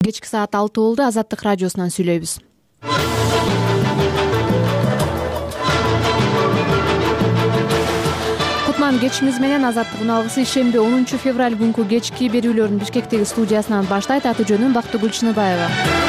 Кечки саат 6 болду. Азаттык радиосунан сүйлөйбүз. Кутман кечиңиз менен. Азаттык уналгысы шемби 10 февраль күнкү кечки берүүлөрүн Бишкектеги студиясынан баштайт. Аты жөнүм Бактыгүл Чыныбаева.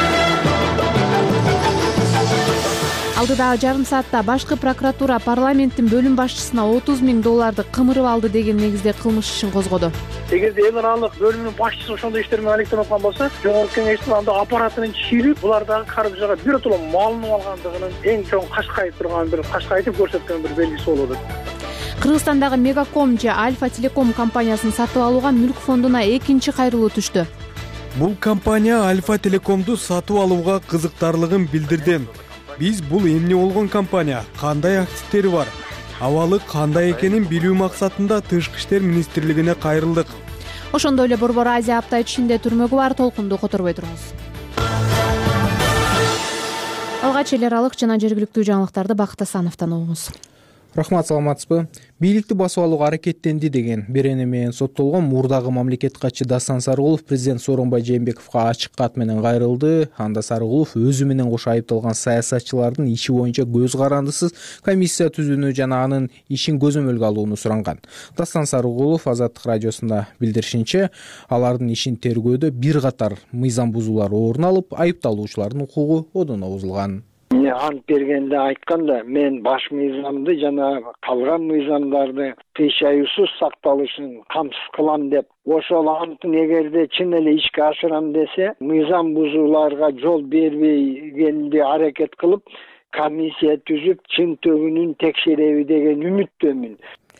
Алдыдагы жарым саатта башкы прокуратура парламенттин бөлүм башчысына $30,000 кымырып алды деген негизде кылмыш ишин козгоду. Эгерде эл аралык бөлүмүнүн башчысы ошондой иштермен алектенип аткан болсо, жогорку кеңештин анда аппаратынын чийип, булардагы каржыга биротоло малынып алгандыгынын эң чоң кашкайтып турган бир кашкайтып көрсөткөн бир белгиси болот. Кыргызстандагы Мегаком же Альфа Телеком компаниясын сатып алууга Мүлк фондуна экинчи кайрылуу түштү. Бул компания Альфа Телекомду сатып алууга кызыктарлыгын билдирди. Биз бул эмне болгон компания, кандай активдери бар, абалы кандай экенин билүү максатында Тышкы иштер министрлигине кайрылдык. Ошондой эле Борбор Азия апта ичинде түрмөгү бар. Толкунду которбой туруңуз. Алгач эл аралык жана жергиликтүү жаңылыктарды Бакыт Асановдон угуңуз. Рахмат, саламатсызбы? Бийликти басып алууга аракеттенди деген берене менен соттолгон мурдагы мамлекет катчы Дастан Сарыгулов президент Сооронбай Жээнбековго ачык кат менен кайрылды. Анда Сарыгулов өзү менен кошо айыпталган саясатчылардын иши боюнча көз карандысыз комиссия түзүүнү жана анын ишин көзөмөлгө алууну суранган. Дастан Сарыгулов Азаттык радиосунда билдиришинче, алардын ишин тергөөдө бир катар мыйзам бузуулар орун алып, айыпталуучулардын укугу одоно бузулган. Ант бергенде айтканда, мен баш мыйзамды жана калган мыйзамдарды тыйшаюусуз сакталышын камсыз кылам деп, ошол антын эгерде чын эле ишке ашырам десе, мыйзам бузууларга жол бербегенди аракет кылып, комиссия түзүп, чын төгүнүн текшереби деген үмүттөмүн.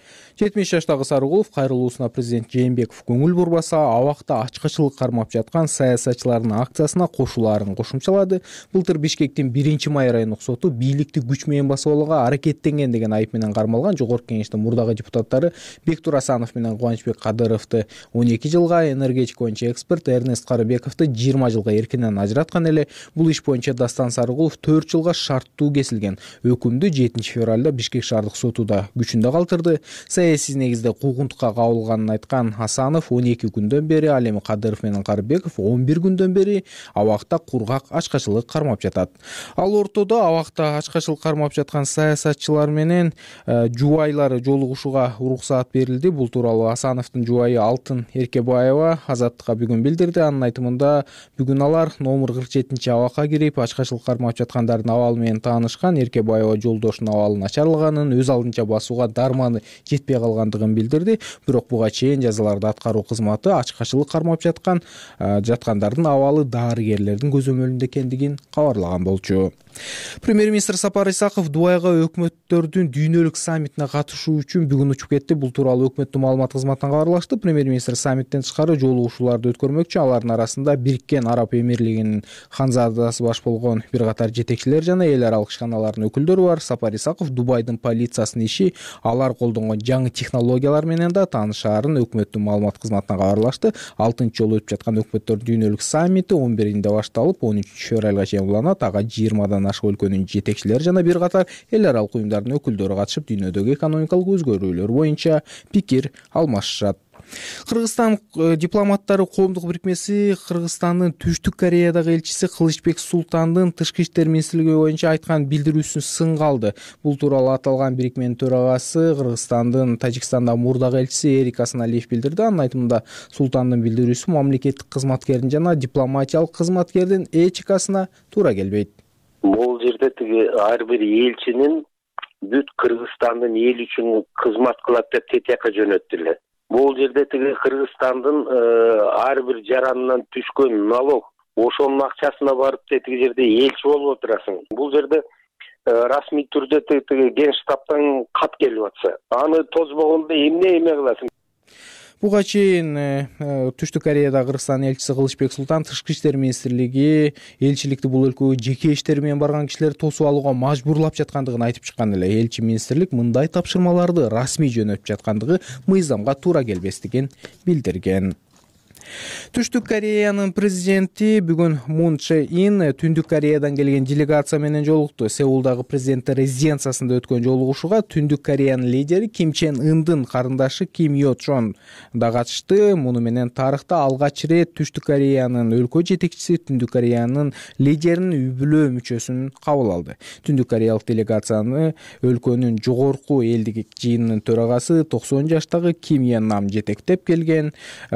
70 жаштагы Сарыгулов кайрылуусуна президент Жээнбеков көңүл бурбаса, абакта ачкычылык кармап жаткан саясатчылардын акциясына кошулаарын кошумчалады. Былтыр Бишкектин 1-май райондук соту бийликти күч менен басып алууга аракеттенген деген айып менен кармалган жогорку кеңештин мурдагы депутаттары Бектур Асанов менен Кубанычбек Кадыровду 12 жылга, энергетика боюнча эксперт Эрнест Карыбековду 20 жылга эркинен ажыраткан эле. Бул иш боюнча Дастан Сарыгулов 4 жылга шарттуу кесилген. Өкүмдү 7 февралда Бишкек шаардык сотуда күчүндө калтырды. Саясий негизде куугунтукка кабылганын айткан Асанов 12 күндөн бери, ал эми Кадыров менен Карыбеков 11 күндөн бери абакта кургак ачкачылык кармап жатат. Ал ортодо абакта ачкачылык кармап жаткан саясатчылар менен жубайлары жолугушууга уруксаат берилди. Бул тууралуу Асановдун жубайы Алтын Эркебаева Азаттыкка бүгүн билдирди. Анын айтымында, бүгүн алар номер 47 абакка кирип, ачкачылык кармап жаткандардын абалы менен таанышкан. Эркебаева жолдошунун абалы начарлаганын, өз алдынча басууга дарманы жетпей калгандыгын билдирди. Бирок буга чейин жазаларды аткаруу кызматы ачкачылык кармап жаткандардын абалы дарыгерлердин көзөмөлүндө экендигин кабарлаган болчу. Премьер-министр Сапар Исаков Дубайга өкмөттөрдүн дүйнөлүк саммитине катышуу үчүн бүгүн учуп кетти. Бул тууралуу өкмөттүн маалымат кызматынан кабарлашты. Премьер-министр саммиттен тышкары жолугушууларды өткөрмөкчү. Алардын арасында Бириккен Араб Эмирлигинин ханзадасы баш болгон бир катар жетекчилер жана эл аралык ишканалардын өкүлдөрү бар. Сапар Исаков Дубайдын полициясынын иши, алар колдонгон жаңы технологиялар менен да таанышаарын өкмөттүн маалымат кызматынан кабарлашты. 6-жолу өтүп жаткан өкмөттөрдүн дүйнөлүк саммити 11-инде башталып, 13 февралга чейин уланат. Ага 20 ашык өлкөнүн жетекчилери жана бир катар эл аралык уюмдардын өкүлдөрү катышып, дүйнөдөгү экономикалык өзгөрүүлөр боюнча пикир алмашышат. Кыргызстан дипломаттары коомдук бирикмеси Кыргызстандын Түштүк Кореядагы элчиси Кылычбек Султандын Тышкы иштер министрлиги боюнча айткан билдирүүсүн сынга алды. Бул тууралуу аталган бирикменин төрагасы Кыргызстандын Тажикстандагы мурдагы элчиси Эрик Асаналиев билдирди. Анын айтымында, Султандын билдирүүсү мамлекеттик кызматкердин жана дипломатиялык кызматкердин этикасына туура келбейт. Бул жерде ар бир элчинин бүт Кыргызстандын эл үчүн кызмат кылат деп тетиякка жөнөттүлөр. Бул жерде Кыргызстандын ар бир жаранынан түшкөн налог, ошонун акчасына барып тетиги жерде элчи болуп отурасың. Бул жерде расмий түрдө Генштабтан кат келип атса, аны тозбогондо эмне кыласың? Буга чейин Түштүк Кореяда Кыргызстан элчиси Кылычбек Султан Тышкы иштер министрлиги элчиликти бул өлкөгө жеке иштери менен барган кишилерди тосуп алууга мажбурлап жаткандыгын айтып чыккан эле. Элчи министрлик мындай тапшырмаларды расмий жөнөтүп жаткандыгы мыйзамга туура келбестигин билдирген. Түштүк Кореянын президенти бүгүн Мун Чжэ Ин Түндүк Кореядан келген делегация менен жолукту. Сеулдагы президенттер резиденциясында өткөн жолугушууга Түндүк Кореянын лидери Ким Чен Ындын карындашы Ким Йо Чон да катышты. Муну менен тарыхта алгач ирет Түштүк Кореянын өлкө жетекчиси Түндүк Кореянын лидеринин үй-бүлө мүчөсүн кабыл алды. Түндүк Кореялык делегацияны өлкөнүн жогорку элдик жыйынынын төрагасы 90 жаштагы Ким Йен Нам жетектеп келген.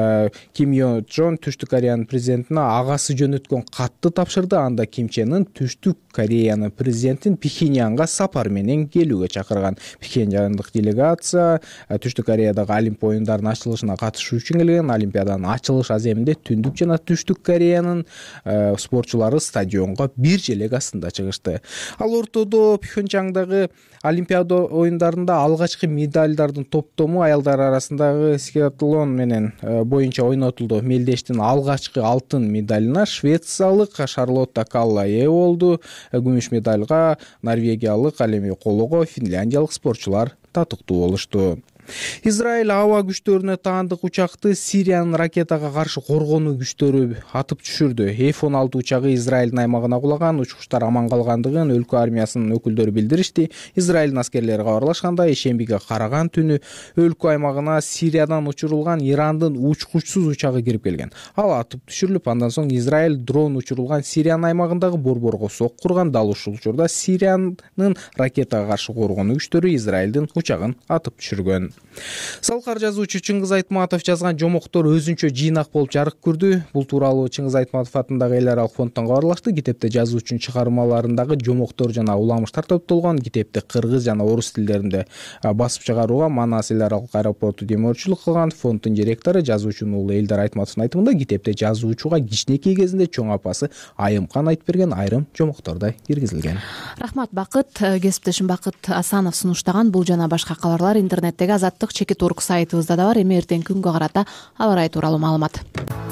Ким Йо Чон Түштүк Кореянын президентине агасы жөнөткөн катты тапшырды. Анда Ким Чен Ын Түштүк Кореянын президентин Пхеньянга сапар менен келүүгө чакырган. Пхеньяндык делегация Түштүк Кореядагы Олимп оюндарынын ачылышына катышуу үчүн келген. Олимпиаданын ачылыш аземинде Түндүк жана Түштүк Кореянын спортчулары стадионго бир желек астында чыгышты. Ал ортодо Пхеньяндагы Олимпиада оюндарында алгачкы медалдардын топтому аялдар арасындагы скиатлон менен боюнча ойнотулду. Мелдештин алгачкы алтын медалына швециялык Шарлотта Калла ээ болду. Күмүш медалга норвегиялык Алеми Колого, финляндиялык спортчулар татыктуу болушту. Израиль аба күчтөрүнө таандык учакты Сириянын ракетага каршы коргонуу күчтөрү атып түшүрдү. F-16 учагы Израилдин аймагына кулаган, учкучтар аман калгандыгын өлкө армиясынын өкүлдөрү билдиришти. Израилдин аскерлери кабарлашкандай, ишембиге караган түнү өлкө аймагына Сириядан учурулган Ирандын учкучсуз учагы кирип келген. Ал атып түшүрүлүп, андан соң Израиль дрон учурулган Сириянын аймагындагы борборго сок курган. Дал ушул учурда Сириянын ракетага каршы коргонуу күчтөрү Израилдин учагын атып түшүргөн. Салкар жазуучу Чыңгыз Айтматов жазган жомоктор өзүнчө жыйнак болуп жарык көрдү. Бул тууралуу Чыңгыз Айтматов атындагы эл аралык фонддон кабарлашты. Китепте жазуучунун чыгармаларындагы жомоктор жана уламыштар топтолгон. Китепти кыргыз жана орус тилдеринде басып чыгарууга Манас эл аралык аэропорту демөөрчүлүк кылган. Фонддун директору жазуучунун уулу Элдар Айтматовдун айтымында китепте жазуучуга кичинекей кезинде чоң апасы Айымкан айтып берген айрым жомоктор да киргизилген. Рахмат Бакыт. Кесиптешим Бакыт Асанов сунуштаган бул жана башка кабарлар интернеттеги Азаттык чекит орг сайтыбызда да бар. Эми эртеңки күнгө карата аба ырайы тууралуу маалымат.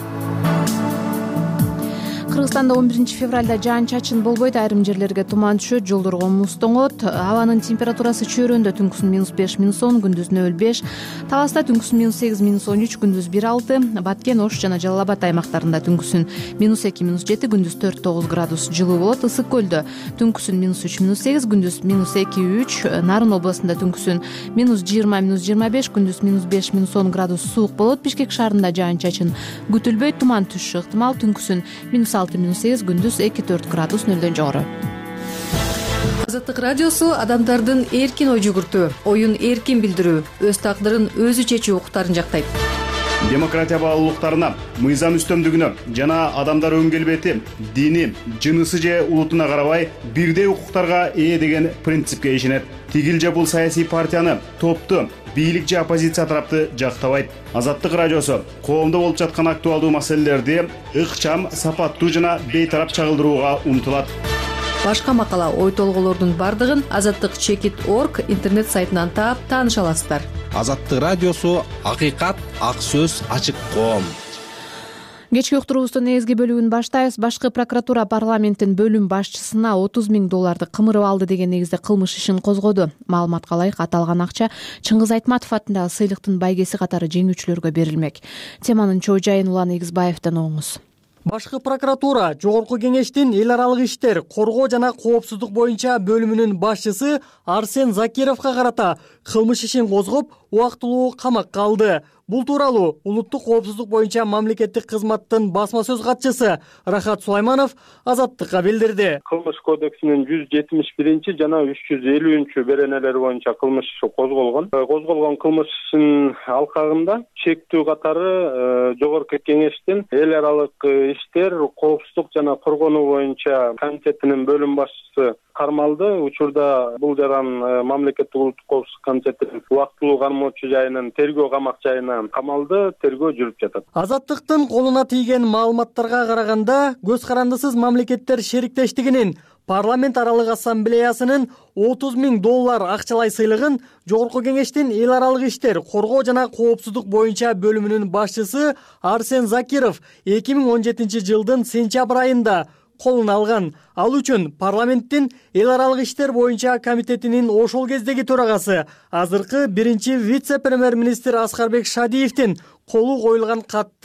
Кыргызстанда 11 февралда жаан-чачын болбойт, айрым жерлерге туман түшөт, жолдорго муз тоңот. Абанын температурасы чөйрөндө түнкүсүн -5, -10, күндүз 0,5, Таласта түнкүсүн -8, -13, күндүз 1,6, Баткен, Ош жана Жалал Абад аймактарында түнкүсүн -2, -7, күндүз 4-9 градус жылуу болот. Ысык көлдө түнкүсүн -3, -8, күндүз -2, -3, Нарын областында түнкүсүн -20, -25, күндүз -5, -10 градус суук болот. Бишкек шаарында жаан-чачын күтүлбөйт, туман түшүшү ыктымал. Түнкүсүн -6, -8, күндүз 2-4 градус нөлдөн жогору. Азаттык радиосу адамдардын эркин ой жүгүртүү, оюн эркин билдирүү, өз тагдырын өзү чечүү укуктарын жактайт. Демократия баалуулуктарына, мыйзам үстөмдүгүнө жана адамдар өн келбети, дини, жынысы же улутуна карабай бирдей укуктарга ээ деген принципке ишенет. Тигил же бул саясий партияны, топту, бийлик же оппозиция тарапты жактабайт. Азаттык радиосу коомдо болуп жаткан актуалдуу маселелерди ыкчам, сапаттуу жана бейтарап чагылдырууга умтулат. Башка макала, ой толголордун бардыгын Азаттык чекит орг интернет сайтынан таап тааныша аласыздар. Азаттык радиосу акыйкат, ак сөз, ачык коом. Кечки уктуруубуздун негизги бөлүгүн баштайбыз. Башкы прокуратура парламенттин бөлүм башчысына 30 000 долларды кымырып алды деген негизде кылмыш ишин козгоду. Маалыматка ылайык, аталган акча Чыңгыз Айтматов атындагы сыйлыктын байгеси катары жеңүүчүлөргө берилмек. Теманын чоо жайын Улан Эгизбаевден угуңуз. Башкы прокуратура Жогорку кеңештин эл аралык иштер, коргоо жана коопсуздук боюнча бөлүмүнүн башчысы Арсен Закировго карата кылмыш ишин козгоп, убактылуу камакка алды. Бул тууралуу улуттук коопсуздук боюнча мамлекеттик кызматтын басма сөз катчысы Рахат Сулайманов Азаттыкка билдирди. Кылмыш кодексинин 171 жана 350 беренелери боюнча кылмыш иши козголгон. Козголгон кылмыш ишинин алкагында чектүү катары Жогорку кеңештин эл аралык иштер, коопсуздук жана коргонуу боюнча комитетинин бөлүм башчысы кармалды. Учурда бул жаран мамлекеттик улуттук коопсуздук комитетинин убактылуу кармоочу жайынын тергөө камак жайына камалды, тергөө жүрүп жатат. Азаттыктын колуна тийген маалыматтарга караганда, көз карандысыз мамлекеттер шериктештигинин парламент аралык ассамблеясынын 30 000 доллар акчалай сыйлыгын Жогорку кеңештин эл аралык иштер, коргоо жана коопсуздук боюнча бөлүмүнүн башчысы Арсен Закиров 2017 жылдын сентябрь айында колуна алган. Ал үчүн парламенттин эл аралык иштер боюнча комитетинин ошол кездеги төрагасы, азыркы биринчи вице-премьер-министр Аскарбек Шадиевдин колу коюлган катты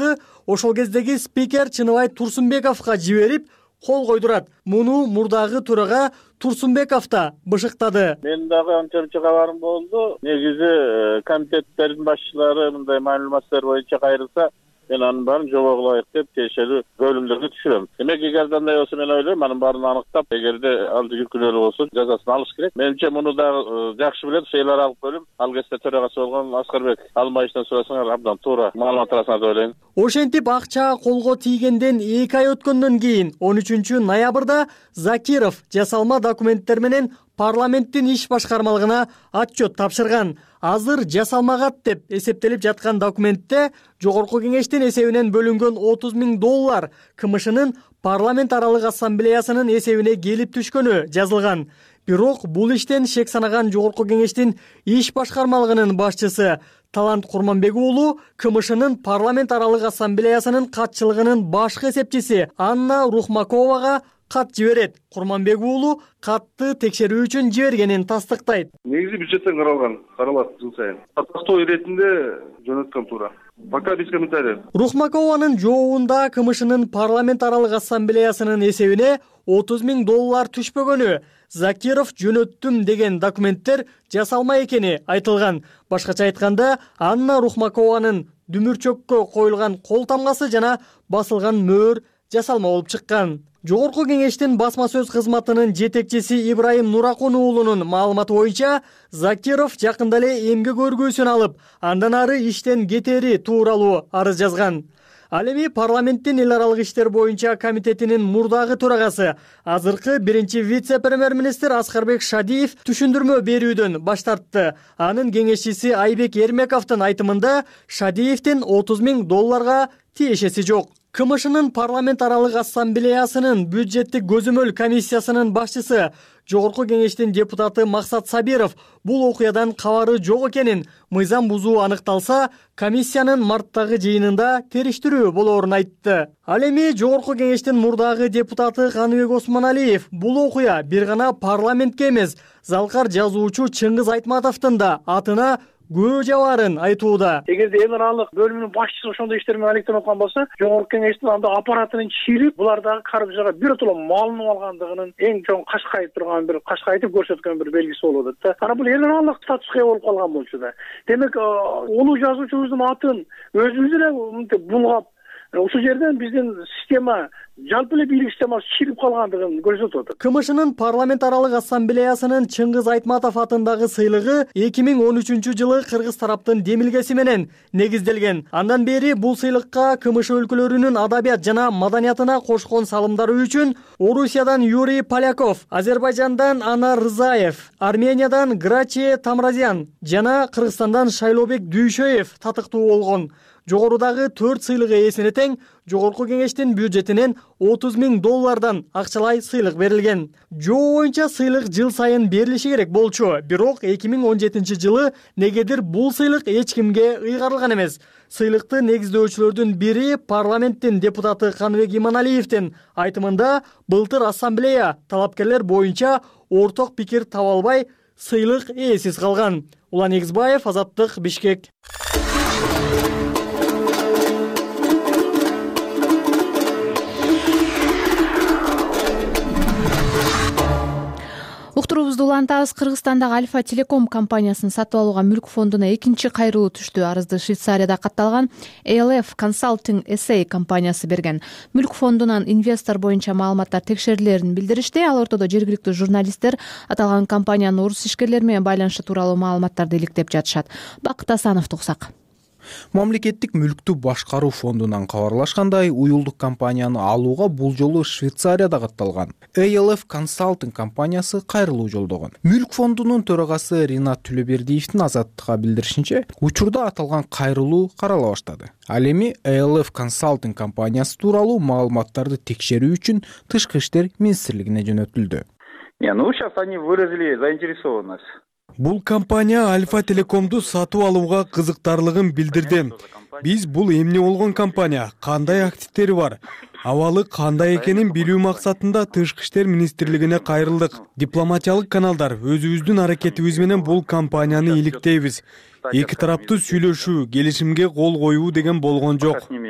ошол кездеги спикер Чыныбай Турсунбековго жиберип кол койдурат. Муну мурдагы төрага Турсунбеков да бышыктады. Мен дагы анча кабарым болду. Негизи комитеттердин башчылары мындай маалыматтар боюнча кайрылса, мен анын баарын жобого ылайык деп тиешелүү бөлүмдөргө түшүрөм. Демек, эгер андай болсо мен ойлойм, анын баарын аныктап, эгерде ал жүргүнөлүү болсо жазасын алыш керек. Менимче муну дагы жакшы билет ошол эл аралык бөлүм. Ал кезде төрагасы болгон Аскарбек Алмаевден сурасаңар абдан туура маалымат аласыңар деп ойлойм. Ошентип акча колго тийгенден 2 ай өткөндөн кийин 13 ноябрда Закиров жасалма документтер менен парламенттин иш башкармалыгына отчет тапшырган. Азыр жасалмагат деп эсептелип жаткан документте Жогорку кеңештин эсебинен бөлүнгөн $30,000 КМШнын парламент аралык ассамблеясынын эсебине келип түшкөнү жазылган. Бирок бул иштен шек санаган Жогорку кеңештин иш башкармалыгынын башчысы Талант Курманбек уулу КМШнын парламент аралык ассамблеясынын катчылыгынын башкы эсепчиси Анна Рухмаковага кат жиберет. Курманбек уулу катты текшерүү үчүн жибергенин тастыктайт. Негизи бюджеттен каралат жыл сайын. Тастоо иретинде жөнөткөн туура. Пока без комментариев. Рухмакованын жообунда КМШнын парламент аралык ассамблеясынын эсебине $30,000 түшпөгөнү, Закиров жөнөттүм деген документтер жасалма экени айтылган. Башкача айтканда, Анна Рухмакованын дүмүрчөккө коюлган кол тамгасы жана басылган мөөр жасалма болуп чыккан. Жогорку кеңештин басма сөз кызматынын жетекчиси Ибраим Нуракун уулунун маалыматы боюнча, Закиров жакында эле эмгек өргүүсүн алып, андан ары иштен кетери тууралуу арыз жазган. Ал эми парламенттин эл аралык иштер боюнча комитетинин мурдагы төрагасы, азыркы биринчи вице-премьер-министр Аскарбек Шадиев түшүндүрмө берүүдөн баш тартты. Анын кеңешчиси Айбек Эрмековдун айтымында Шадиевдин $30,000 тиешеси жок. КМШнын парламент аралык ассамблеясынын бюджеттик көзөмөл комиссиясынын башчысы, Жогорку кеңештин депутаты Максат Сабиров бул окуядан кабары жок экенин, мыйзам бузуу аныкталса, комиссиянын марттагы жыйынында териштирүү болоорун айтты. Ал эми Жогорку кеңештин мурдагы депутаты Каныбек Осмоналиев бул окуя бир гана парламентке эмес, залкар жазуучу Чыңгыз Айтматовдун да атына күбө жабаарын айтууда. Эгерде эл аралык бөлүмүнүн башчысы ошондой иштерди менен алектенип аткан болсо, Жогорку кеңештин анда аппаратынын чирип, булардагы каржыга биротоло маалымат алгандыгынын эң чоң кашкайып турган бир кашкайтып көрсөткөн бир белгиси болот да. Ана бул эл аралык статуска ээ болуп калган болчу да. Демек, улуу жазуучубуздун атын өзүбүз эле мынтип булгап, ошол жерден биздин система жалпы эле бийлик системасы чирип калгандыгын көрсөтүп атат. КМШнын парламент аралык ассамблеясынын Чыңгыз Айтматов атындагы сыйлыгы 2013 жылы кыргыз тараптын демилгеси менен негизделген. Андан бери бул сыйлыкка КМШ өлкөлөрүнүн адабият жана маданиятына кошкон салымдары үчүн Орусиядан Юрий Поляков, Азербайжандан Анар Рызаев, Армениядан Грачи Тамразян жана Кыргызстандан Шайлообек Дүйшөев татыктуу болгон. Жогорудагы 4 сыйлык ээсине тең Жогорку кеңештин бюджетинен $30,000 акчалай сыйлык берилген. Жоо боюнча сыйлык жыл сайын берилиши керек болчу, бирок 2017 жылы негедир бул сыйлык эч кимге ыйгарылган эмес. Сыйлыкты негиздөөчүлөрдүн бири парламенттин депутаты Каныбек Иманалиевдин айтымында, былтыр ассамблея талапкерлер боюнча орток пикир таба албай сыйлык ээсиз калган. Улан Эгизбаев, Азаттык, Бишкек. Уктуруубузду улантабыз. Кыргызстандагы Альфа Телеком компаниясын сатып алууга мүлк фондуна экинчи кайрылуу түштү. Арызды Швейцарияда катталган ALF Consulting SA компаниясы берген. Мүлк фондунан инвестор боюнча маалыматтар текшерилерин билдиришти. Ал ортодо жергиликтүү журналисттер аталган компаниянын орус ишкерлери менен байланышы тууралуу маалыматтарды иликтеп жатышат. Бакыт Асановду уксак. Мамлекеттик мүлктү башкаруу фондунан кабарлашкандай, уюлдук компанияны алууга бул жолу Швейцарияда катталган ALF Consulting компаниясы кайрылуу жолдогон. Мүлк фондунун төрагасы Ринат Түлөбердиевдин Азаттыкка билдиришинче, учурда аталган кайрылуу карала баштады. Ал эми ALF Consulting компаниясы тууралуу маалыматтарды текшерүү үчүн Тышкы иштер министрлигине жөнөтүлдү. Сейчас они выразили заинтересованность. Бул компания Альфа Телекомду сатып алууга кызыктарлыгын билдирди. Биз бул эмне болгон компания, кандай активдери бар, абалы кандай экенин билүү максатында Тышкы иштер министрлигине кайрылдык. Дипломатиялык каналдар өзүбүздүн аракетибиз менен бул компанияны иликтейбиз. Эки тараптуу сүйлөшүү, келишимге кол коюу деген болгон жок.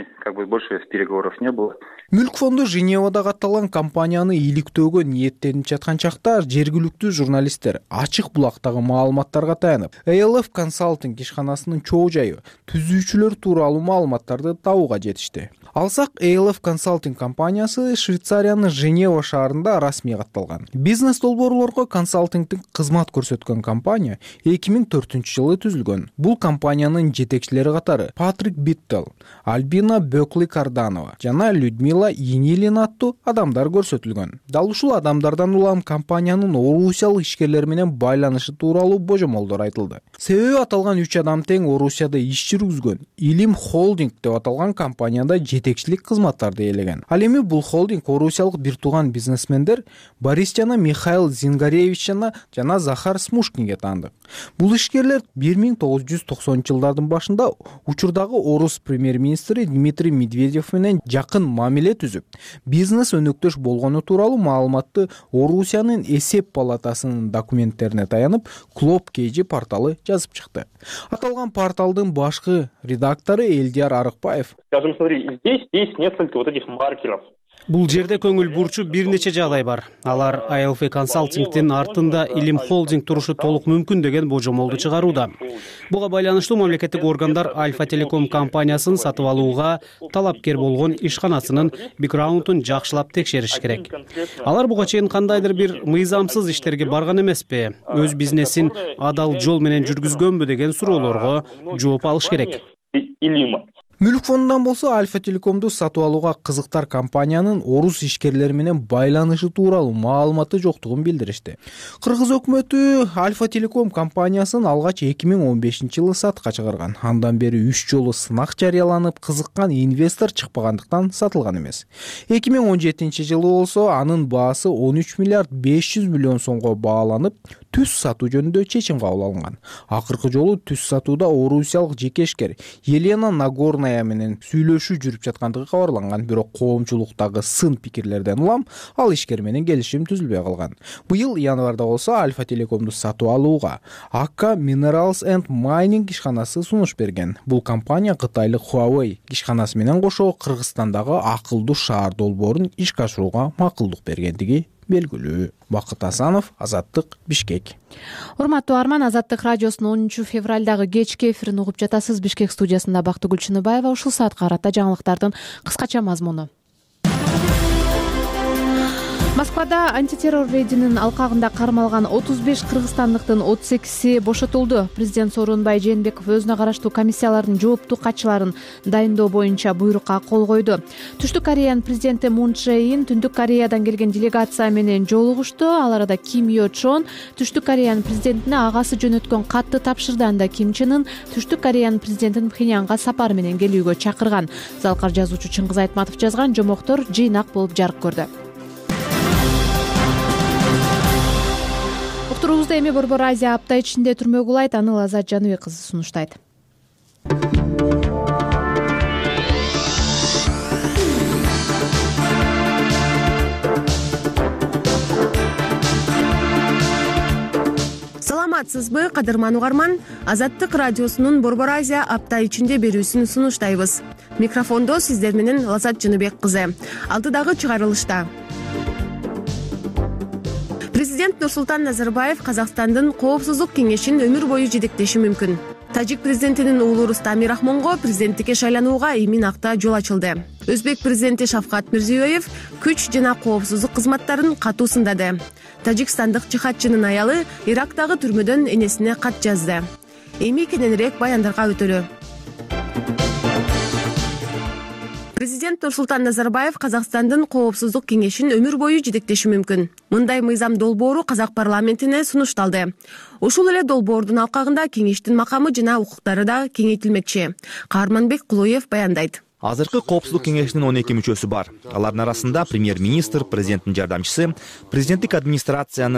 времени больше переговоров не было. Мүлк фонду Женевада катталган компанияны иликтөөгө ниеттенип жаткан чакта жергиликтүү журналисттер ачык булактагы маалыматтарга таянып, ALF Consulting ишканасынын чоо жайы, түзүүчүлөр тууралуу маалыматтарды табууга жетишти. Алсак, ALF Consulting компаниясы Швейцариянын Женева шаарында расмий катталган. Бизнес долбоорлорго консалтингдик кызмат көрсөткөн компания 2004-жылы түзүлгөн. Бул компаниянын жетекчилери катары Патрик Биттел, Альбина Бөкли-Карданова жана Людмила Енилин аттуу адамдар көрсөтүлгөн. Дал ушул адамдардан улам компаниянын орусиялык ишкерлер менен байланышы тууралуу божомолдор айтылды. Себеби аталган 3 адам тең Орусияда иш жүргүзгөн Илим Холдинг деп аталган компанияда жетекчилик кызматтарды ээлеген. Ал эми бул холдинг орусиялык бир тууган бизнесмендер Борис жана Михаил Зингаревич жана Захар Смушкинге таандык. Бул ишкерлер 1990-жылдардын башында учурдагы орус премьер-министри Дмитрий Медведев менен жакын мамиле түзүп, бизнес өнөктөш болгону тууралуу маалыматты Орусиянын эсеп палатасынын документтерине таянып, Клоп KG порталы жазып чыкты. Аталган порталдын башкы редактору Элдияр Арыкбаев: Скажем, смотри, здесь есть несколько вот этих маркеров. Бул жерде көңүл бурчу бир нече жагдай бар. Алар ALF Consulting'дин артында Илим Холдинг турушу толук мүмкүн деген божомолду чыгарууда. Буга байланыштуу мамлекеттик органдар Альфа Телеком компаниясын сатып алууга талапкер болгон ишканасынын бэкграундун жакшылап текшериш керек. Алар буга чейин кандайдыр бир мыйзамсыз иштерге барган эмеспи? Өз бизнесин адал жол менен жүргүзгөнбү деген суроолорго жооп алыш керек. Мүлк фондунан болсо Альфа Телекомду сатып алууга кызыктар компаниянын орус ишкерлери менен байланышы тууралуу маалыматы жоктугун билдиришти. Кыргыз өкмөтү Альфа Телеком компаниясын алгач 2015-жылы сатка чыгарган. Андан бери 3 жолу сынак жарыяланып, кызыккан инвестор чыкпагандыктан сатылган эмес. 2017-жылы болсо анын баасы 13 миллиард 500 миллион сомго бааланып, түз сатуу жөнүндө чечим кабыл алынган. Акыркы жолу түз сатууда орусиялык жекешкер Елена Нагорная менен сүйлөшүү жүрүп жаткандыгы кабарланган, бирок коомчулуктагы сын пикирлерден улам ал ишкер менен келишим түзүлбөй калган. Быйыл январда болсо Альфа Телекомду сатып алууга Akka Minerals and Mining ишканасы сунуш берген. Бул компания кытайлык Huawei ишканасы менен кошо Кыргызстандагы акылдуу шаар долбоорун ишке ашырууга макулдук бергендиги белгилүү. Бакыт Асанов, Азаттык, Бишкек. Урматтуу Арман, Азаттык радиосунун 10 февралдагы кечки эфирин угуп жатасыз. Бишкек студиясында Бактыгүл Чыныбаева. Ушул саатка карата жаңылыктардын кыскача мазмуну. Москвада антитеррор рейдинин алкагында кармалган 35 кыргызстандыктын 38-си бошотулду. Президент Сооронбай Жээнбеков өзүнө караштуу комиссиялардын жооптуу катчыларын дайындоо боюнча буйрукка кол койду. Түштүк Кореянын президенти Мун Чжэ Ин Түндүк Кореядан келген делегация менен жолугушту. Ал арада Ким Йо Чон Түштүк Кореянын президентине агасы жөнөткөн катты тапшырды. Анда Ким Чен Ын Түштүк Кореянын президентин Пхеньянга сапар менен келүүгө чакырган. Залкар жазуучу Чыңгыз Айтматов жазган жомоктор жыйнак болуп жарык көрдү. Уктуруубузда эми Борбор Азия апта ичинде түрмө кулайт. Аны Азат Жаныбек кызы сунуштайт. Саламатсызбы, кадырман угарман? Азаттык радиосунун Борбор Азия апта ичинде берүүсүн сунуштайбыз. Микрофондо сиздер менен Азат Жаныбек кызы. Алдыдагы чыгарылышта Президент Нурсултан Назарбаев Казакстандын Коопсуздук кеңешин өмүр бою жетектеши мүмкүн. Тажик президентинин уулу Рустам Мирахмонго президенттикке шайланууга эмин акта жол ачылды. Өзбек президенти Шавкат Мирзиёев күч жана коопсуздук кызматтарын катуу сындады. Тажикстандык жихадчынын аялы Ирактагы түрмөдөн энесине кат жазды. Эми кененирээк баяндарга өтөлү. Президент Нурсултан Назарбаев Казакстандын Коопсуздук кеңешин өмүр бою жетектеши мүмкүн. Мындай мыйзам долбоору Казак парламентине сунушталды. Ушул эле долбоордун алкагында кеңештин макамы жана укуктары да кеңейтилмекчи. Каарманбек Кулуев баяндайт. Азыркы коопсуздук кеңешинин 12 мүчөсү бар. Алардын арасында премьер-министр, президенттин жардамчысы, президенттик администрациянын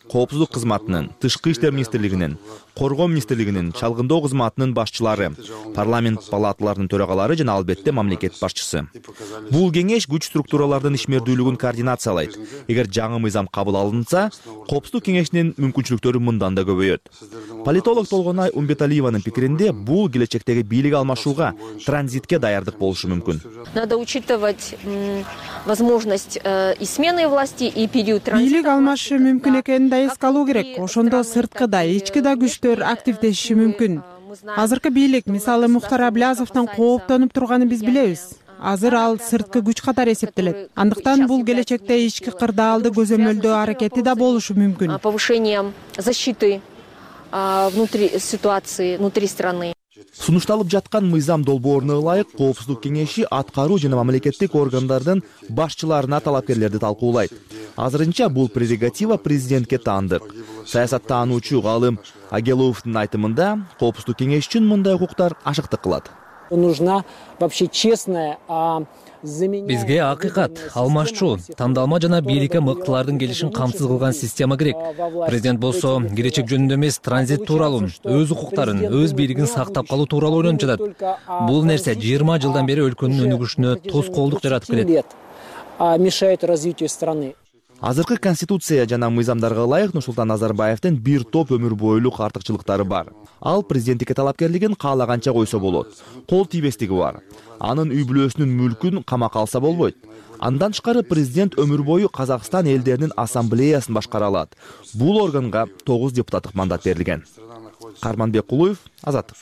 коопсуздук кызматынын, тышкы иштер министрлигинин, коргоо министрлигинин, чалгындоо кызматынын башчылары, парламент палаталарынын төрагалары жана албетте мамлекет башчысы. Бул кеңеш күч структуралардын ишмердүүлүгүн координациялайт. Эгер жаңы мыйзам кабыл алынса, коопсуздук кеңешинин мүмкүнчүлүктөрү мындан да көбөйөт. Политолог Толгонай Умбеталиеванын пикиринде, бул келечектеги бийлик алмашууга, транзитке даярдык болушу мүмкүн. Надо учитывать возможность и смены власти, и период транзита. Бийлик алмашы мүмкүн экенин да эске алуу керек. Ошондо сырткы да, ички да күчтөр активдешиши мүмкүн. Азыркы бийлик, мисалы Мухтар Аблязовдон кооптонуп турганын биз билебиз. Азыр ал сырткы күч катары эсептелет. Андыктан бул келечекте ички кырдаалды көзөмөлдөө аракети да болушу мүмкүн. Повышением защиты внутри ситуации, внутри страны. Сунушталып жаткан мыйзам долбооруна ылайык коопсуздук кеңеши аткаруу жана мамлекеттик органдардын башчыларына талапкерлерди талкуулайт. Азырынча бул прерогатива президентке таандык. Саясаттануучу Галым Агеловдун айтымында, коопсуздук кеңеш үчүн мындай укуктар ашыктык кылат. Нужна вообще честная, Бизге акыйкат, алмашчу, тандалма жана бийликке мыктылардын келишин камсыз кылган система керек. Президент болсо келечек жөнүндө эмес, транзит тууралуу, өз укуктарын, өз бийлигин сактап калуу тууралуу ойлонуп жатат. Бул нерсе 20 жылдан бери өлкөнүн өнүгүшүнө тоскоолдук жаратып келет. Мешает развитию страны. Азыркы конституция жана мыйзамдарга ылайык Нурсултан Назарбаевдин бир топ өмүр бойлук артыкчылыктары бар. Ал президенттикке талапкерлигин каалаганча койсо болот. Кол тийбестиги бар. Анын үй бүлөсүнүн мүлкүн камакка алса болбойт. Андан тышкары президент өмүр бою Казакстан элдеринин ассамблеясын башкара алат. Бул органга 9 депутаттык мандат берилген. Карманбек Кулуев, Азаттык.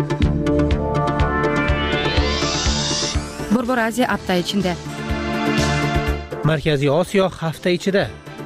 Борбор Азия апта ичинде. Markaziy Osiyo hafta ichida.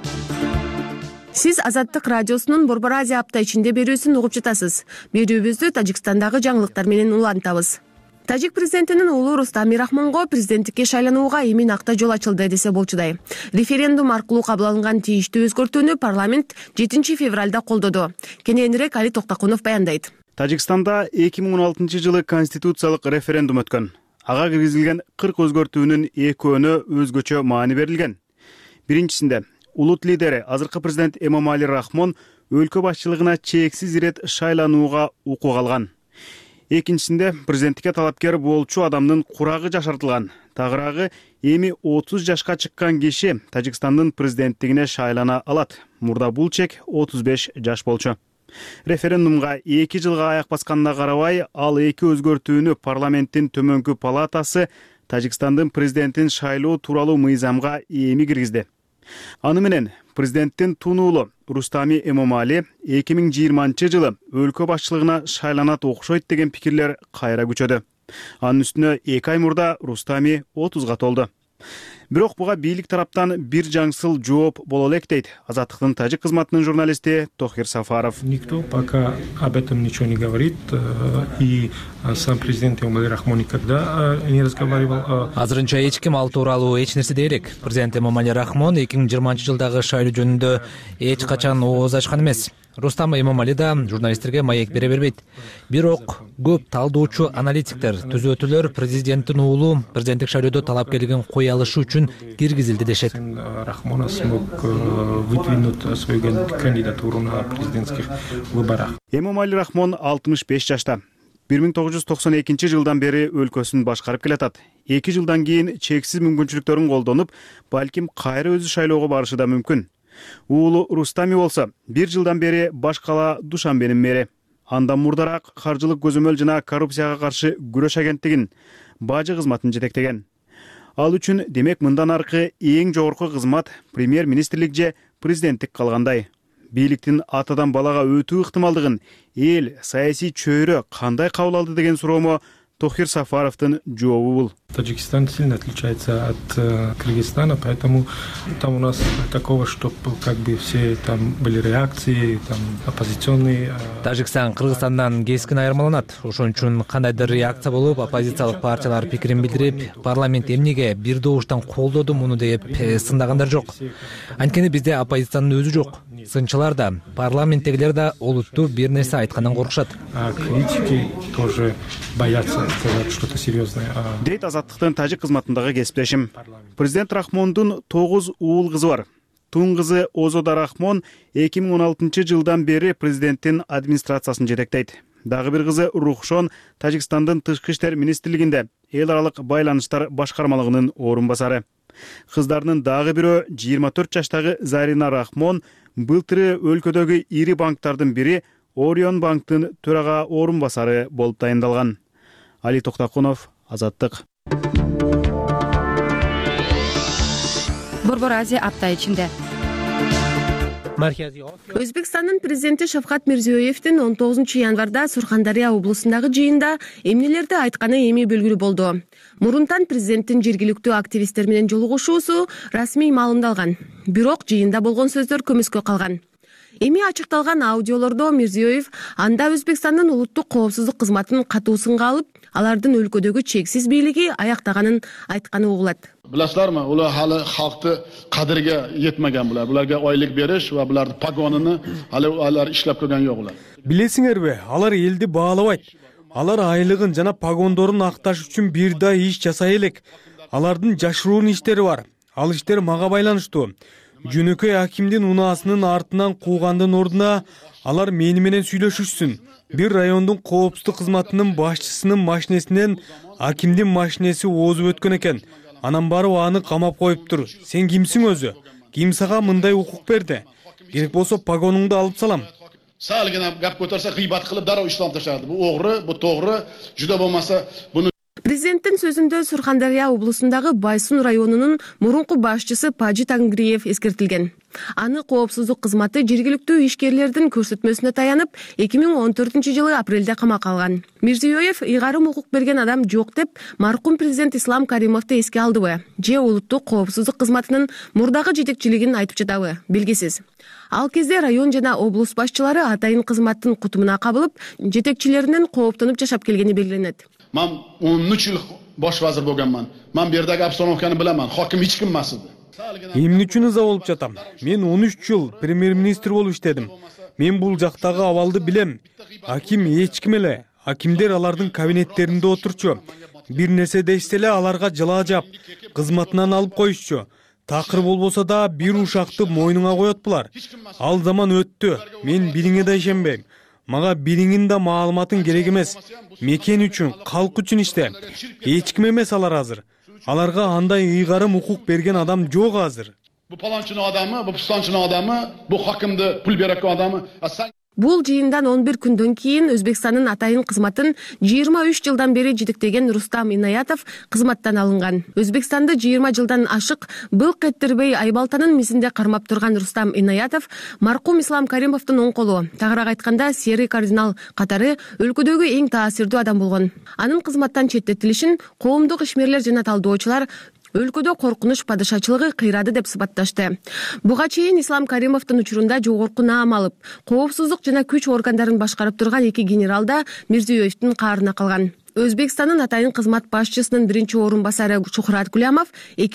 Siz Азаттык радиосунун Борбор Азия апта ичинде берүүсүн угуп жатасыз. Берүүбүздү Тажикстандагы жаңылыктар менен улантабыз. Тажик президентинин уулу Рустам Мирахмонго президенттикке шайланууга эмин акта жол ачылды десе болчудай. Референдум аркылуу кабыл алынган тийиштүү өзгөртүүнү парламент 7 февралда колдоду. Кененирээк Али Токтакунов баяндайт. Тажикстанда 2016 жылы конституциялык референдум өткөн. Ага киргизилген 40 өзгөртүүнүн экөөнө өзгөчө маани берилген. Биринчисинде улут лидери азыркы президент Эмомали Рахмон өлкө башчылыгына чексиз ирет шайланууга укук алган. Экинчисинде президенттикке талапкер болчу адамдын курагы жашартылган. Тагыраагы эми 30 жашка чыккан киши Тажикстандын президенттигине шайлана алат. Мурда бул чек 35 жаш болчу. Референдумга 2 жылга аяк басканына карабай, ал эки өзгөртүүнү парламенттин төмөнкү палатасы Тажикстандын президентин шайлоо тууралуу мыйзамга эми киргизди. Аны менен президенттин тунуулу Рустами Эмомали 2020 жылы өлкө башчылыгына шайланат окшойт деген пикирлер кайра күчөдү. Анын үстүнө 2 ай мурда Рустами 30га толду. Бирок буга бийлик тараптан бир жаңсыл жооп боло элек дейт Азаттыктын тажик кызматынын журналисти Тохир Сафаров. Никто пока об этом ничего не говорит, и сам президент Эмомали Рахмон никогда не разговаривал. Азырынча эч ким ал тууралуу эч нерсе дей элек. Президент Эмомали Рахмон 2020 жылдагы шайлоо жөнүндө эч качан ооз ачкан эмес. Рустам Эмомали да журналисттерге маек бере бербейт. Бирок көп талдоочу аналитиктер, түзөтүүлөр президенттин уулу президенттик шайлоодо талапкерлигин кое алышы үчүн киргизилди дешет. Рахмон смог выдвинуть свою кандидатуру на президентских выборах. Эмомали Рахмон 65 жашта. 1992 жылдан бери өлкөсүн башкарып келатат. 2 жылдан кийин чексиз мүмкүнчүлүктөрүн колдонуп, балким кайра өзү шайлоого барышы да мүмкүн. Уулу Рустами болсо 1 жылдан бери баш кала Душанбенин мэри. Андан мурдараак каржылык көзөмөл жана коррупцияга каршы күрөш агенттигин бажы кызматын жетектеген. Ал үчүн демек мындан аркы эң жогорку кызмат премьер-министрлик же президенттик калгандай. Бийликтин атадан балага өтүү ыктымалдыгын эл саясий чөйрө кандай кабыл алды деген суроомо Тохир Сафаровдун жообу бул. Таджикистан сильно отличается от Кыргызстана, поэтому там у нас такого, чтобы как бы все там были реакции, там оппозиционные. Тажикстан Кыргызстандан кескин айырмаланат. Ошон үчүн кандайдыр реакция болуп, оппозициялык партиялар пикирин билдирип, парламент эмнеге бир добуштан колдоду муну деп сындагандар жок. Анткени бизде оппозициянын өзү жок. Сынчылар да, парламенттегилер да олуттуу бир нерсе айткандан коркушат. А критики тоже боятся сказать что-то серьезное. Дейт Азаттыктын тажик кызматындагы кесиптешим. Президент Рахмондун 9 уул кызы бар. тун кызы Озода Рахмон 2016 жылдан бери президенттин администрациясын жетектейт. Дагы бир кызы Рухшон Тажикстандын тышкы иштер министрлигинде эл аралык байланыштар башкармалыгынын орун басары. Кыздарынын дагы бирөө 24 жаштагы Зарина Рахмон былтыры өлкөдөгү ири банктардын бири Орион банктын төрага орун басары болуп дайындалган. Али Токтакунов, Азаттык. Борбор Азия апта ичинде. Өзбекстандын президенти Шавкат Мирзиёевдин 19 январда Сурхандария облусундагы жыйында эмнелерди айтканы эми белгилүү болду. Мурунтан президенттин жергиликтүү активисттер менен жолугушуусу расмий маалымдалган. Бирок жыйында болгон сөздөр көмүскө калган. Эми ачыкталган аудиолордо Мирзиёев анда Өзбекстандын улуттук коопсуздук кызматын катуу сынга алып, алардын өлкөдөгү чексиз бийлиги аяктаганын айтканы угулат. Bilasizlarmi, ular hali xalqni qadriga yetmagan bular. Bularga oylik berish va bularning pagonini hali ular ishlab ko'rgan yo'q ular. Билесиңерби, алар элди баалабайт. Алар айлыгын жана погондорун акташ үчүн бир да иш жасай элек. Алардын жашыруун иштери бар. Ал иштер мага байланыштуу. Жөнөкөй акимдин унаасынын артынан куугандын ордуна алар мени менен сүйлөшүшсүн. Бир райондун коопсуздук кызматынын башчысынын машинесинен акимдин машинеси озуп өткөн экен. Анан барып аны камап коюптур. Сен кимсиң өзү? Ким сага мындай укук берди? Керек болсо погонуңду алып салам. Салгина гап көтөрсө гыйбат кылып дароо иштен ташады. Бу огры, бу тогры, жуда болмаса буну. Президенттин сөзүндө Сурхандария облусундагы Байсун районунун мурунку башчысы Паджи Тангриев эскертилген. Аны коопсуздук кызматы жергиликтүү ишкерлердин көрсөтмөсүнө таянып, 2014 жылы апрелде камакка алган. Мирзиёев ыйгарым укук берген адам жок деп маркум президент Ислам Каримовду эске алдыбы? Же улуттук коопсуздук кызматынын мурдагы жетекчилигин айтып жатабы? Белгисиз. Ал кезде район жана облус башчылары атайын кызматтын кутумуна кабылып, жетекчилеринен кооптонуп жашап келгени белгиленет. Мен 13 жыл bosh vazir bo'lganman. Men bu yerdagi obstanovkani bilaman. Hokim hech kim emas edi. Эмне үчүн ыза болуп жатам? Мен 13 жыл премьер-министр болуп иштедим. Мен бул жактагы абалды билем. Аким эч ким эле. Акимдер алардын кабинеттеринде отурчу. Бир нерсе дешсе эле аларга жылаа жап, кызматынан алып коюшчу. Такыр болбосо да бир ушакты мойнуңа коет булар. Ал заман өттү. Мен бириңе да ишенбейм. Мага бириңин да маалыматың керек эмес. Мекен үчүн, калк үчүн иште. Эч ким эмес алар азыр. Аларга андай ыйгарым укук берген адам жок азыр. Bu palonchini odami, bu pistonchini odami, bu hokimni pul berayotgan odami. Бул жыйындан 11 күндөн кийин Өзбекстандын атайын кызматын 23 жылдан бери жетектеген Рустам Инаятов кызматтан алынган. Өзбекстанды 20 жылдан ашык былк эттирбей Айбалтанын мизинде кармап турган Рустам Инаятов маркум Ислам Каримовдун оң колу, тагыраак айтканда серый кардинал катары өлкөдөгү эң таасирдүү адам болгон. Анын кызматтан четтетилишин коомдук ишмерлер жана талдоочулар өлкөдө коркунуч падышачылыгы кыйрады деп сыпатташты. Буга чейин Ислам Каримовдун учурунда жогорку наам алып, коопсуздук жана күч органдарын башкарып турган 2 генерал да Мирзиёевдин каарына калган. Өзбекстандын атайын кызмат башчысынын биринчи орун басары Шухрат Гулямов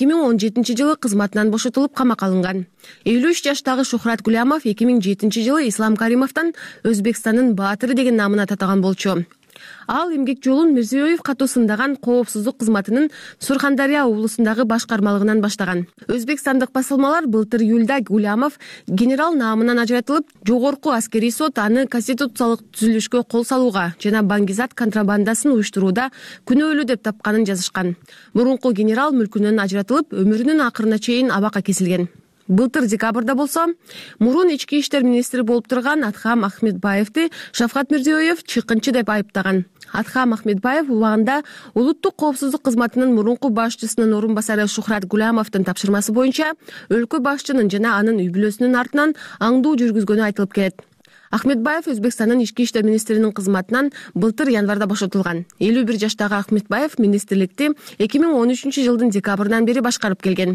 2017 жылы кызматынан бошотулуп камакка алынган. 53 жаштагы Шухрат Гулямов 2007 жылы Ислам Каримовдон Өзбекстандын баатыры деген намына татаган болчу. Ал эмгек жолун Мирзиёев катуу сындаган коопсуздук кызматынын Сурхандария облусундагы башкармалыгынан баштаган. Өзбекстандык басылмалар былтыр июлда Гулямов генерал наамынан ажыратылып, жогорку аскерий сот аны конституциялык түзүлүшкө кол салууга жана баңгизат контрабандасын уюштурууда күнөөлүү деп тапканын жазышкан. Мурунку генерал мүлкүнөн ажыратылып, өмүрүнүн акырына чейин абакка кесилген. Былтыр декабрда болсо, мурун ички иштер министри болуп турган Атхам Ахмедбаевди Шавкат Мирзиёев чыккынчы деп айыптаган. Атхам Ахмедбаев убагында улуттук коопсуздук кызматынын мурунку башчысынын орун басары Шухрат Гулямовдун тапшырмасы боюнча өлкө башчынын жана анын үй бүлөсүнүн артынан аңдуу жүргүзгөнү айтылып келет. Ахмедбаев Өзбекстандын ички иштер министринин кызматынан былтыр январда бошотулган. 51 жаштагы Ахмедбаев министрликти 2013 жылдын декабрынан бери башкарып келген.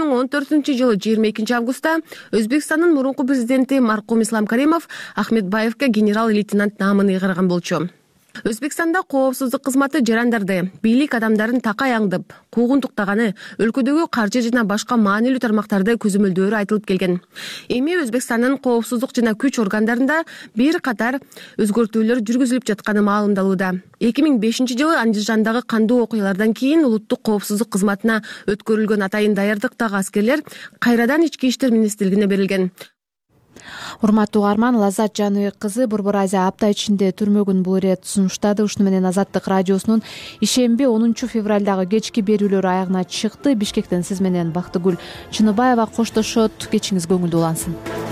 2014 жылы 22 августта Өзбекстандын мурунку президенти маркум Ислам Каримов Ахмедбаевге генерал-лейтенант наамын ыйгарган болчу. Өзбекстанда коопсуздук кызматы жарандарды, бийлик адамдарын такай аңдып, куугунтуктаганы, өлкөдөгү каржы жана башка маанилүү тармактарды көзөмөлдөөрү айтылып келген. Эми Өзбекстандын коопсуздук жана күч органдарында бир катар өзгөртүүлөр жүргүзүлүп жатканы маалымдалууда. 2005-жылы Андижандагы кандуу окуялардан кийин улуттук коопсуздук кызматына өткөрүлгөн атайын даярдыктагы аскерлер кайрадан ички иштер министрлигине берилген. Урматтуу угарман, Лаззат Жаныбек кызы Борбор Азия апта ичинде түрмөгүн бул ирет сунуштады. Ушуну менен Азаттык радиосунун ишемби 10 февралдагы кечки берүүлөрү аягына чыкты. Бишкектен сиз менен Бактыгүл Чыныбаева коштошот. Кечиңиз көңүлдүү улансын.